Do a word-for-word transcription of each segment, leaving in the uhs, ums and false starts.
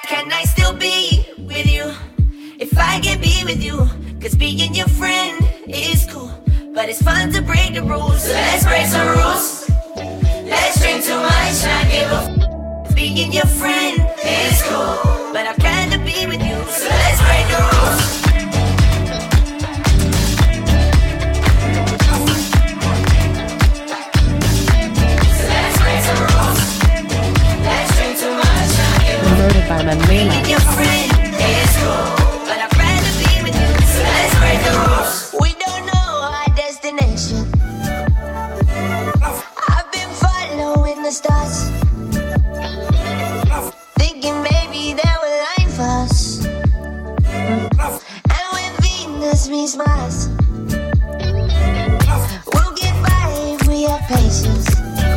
Can I still be with you if I can be with you? Cause being your friend is cool, but it's fun to break the rules. So let's break some rules. Let's drink too much, not give a f. Being your friend is cool, but I'd rather be with you. So let's break the rules. Promoted by Manuela. Your friend is cool, but I'd rather be with you. So let's break the rules. We don't know our destination. I've been following the stars, thinking maybe they will line for us. And when Venus meets Mars, we'll get by if we have patience.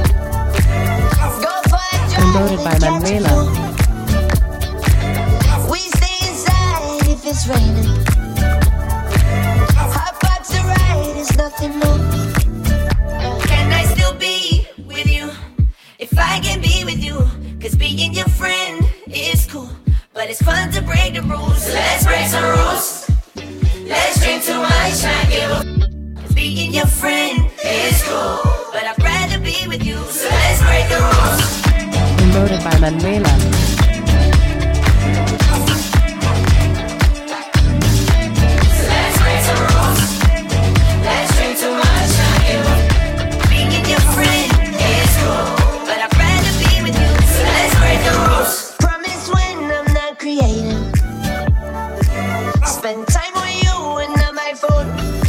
Go for a drive. Promoted by Manuela. If it's raining, hot box to ride is nothing more. Can I still be with you if I can be with you? Cause being your friend is cool, but it's fun to break the rules. So let's break some rules. Let's drink too much, not give a. Cause being your friend is cool, but I'd rather be with you. So let's break the rules. Promoted by Manuela. Spend time with you and not my phone.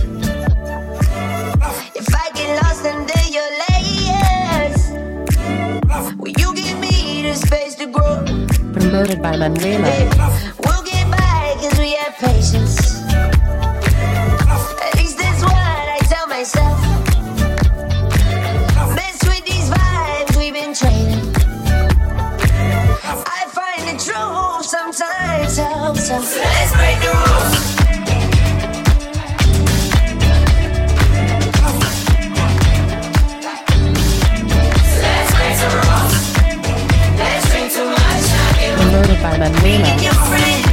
If I get lost and then your layers, will you give me the space to grow? Promoted by Manuela. We'll get by cause we have patience. At least that's what I tell myself. Mess with these vibes we've been trading. I find the truth sometimes helps. So let's break the rules. Let's break some rules. Let's drink too much, not give a. Promoted by Manuela. Being your friend